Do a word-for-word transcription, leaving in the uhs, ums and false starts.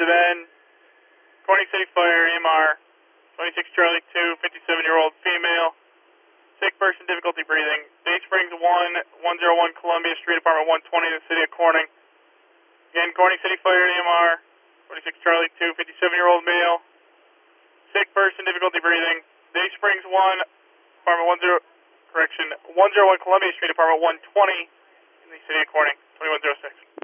Savannah, Corning City Fire, E M R, twenty-six Charlie two, fifty-seven-year-old female, sick person, difficulty breathing. Day Springs one, one oh one Columbia Street, apartment one twenty in the city of Corning. Again, Corning City Fire, E M R, twenty-six Charlie two, fifty-seven-year-old male, sick person, difficulty breathing. Day Springs one, apartment one zero, correction, one oh one Columbia Street, apartment one twenty in the city of Corning, twenty-one oh six.